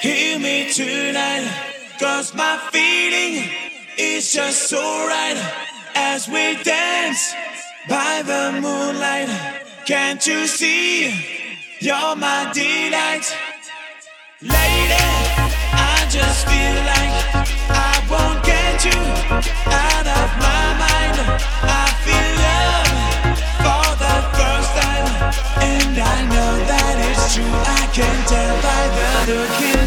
Hear me tonight, 'cause my feeling is just so right as we dance by the moonlight. Can't you see you're my delight? Lady, I just feel like I won't get you out of my mind. I feel love for the first time, and I know that it's true. I can tell by the look in